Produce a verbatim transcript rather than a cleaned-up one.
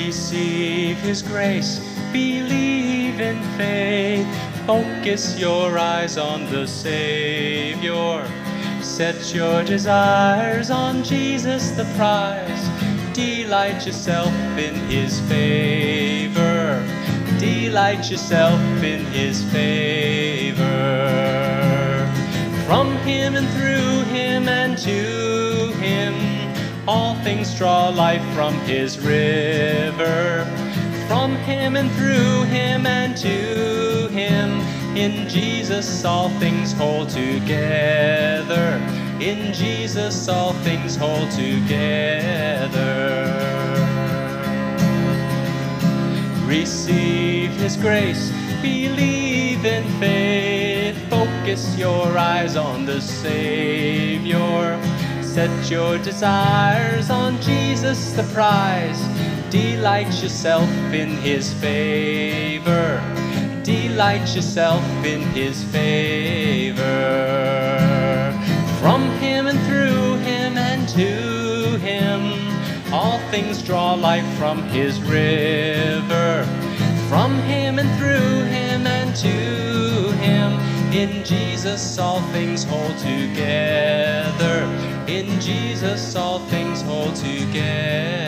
Receive His grace, believe in faith, focus your eyes on the Savior. Set your desires on Jesus the prize, delight yourself in His favor, delight yourself in His favor. From Him and through Him and to Him, all things draw life from His river. From Him and through Him and to Him, in Jesus all things hold together. In Jesus all things hold together. Receive His grace, believe in faith, focus your eyes on the Savior. Set your desires on Jesus the prize, delight yourself in His favor, delight yourself in His favor. From Him and through Him and to Him, all things draw life from His river. From Him and through Him and to Him, in Jesus all things hold together. In Jesus all things hold together.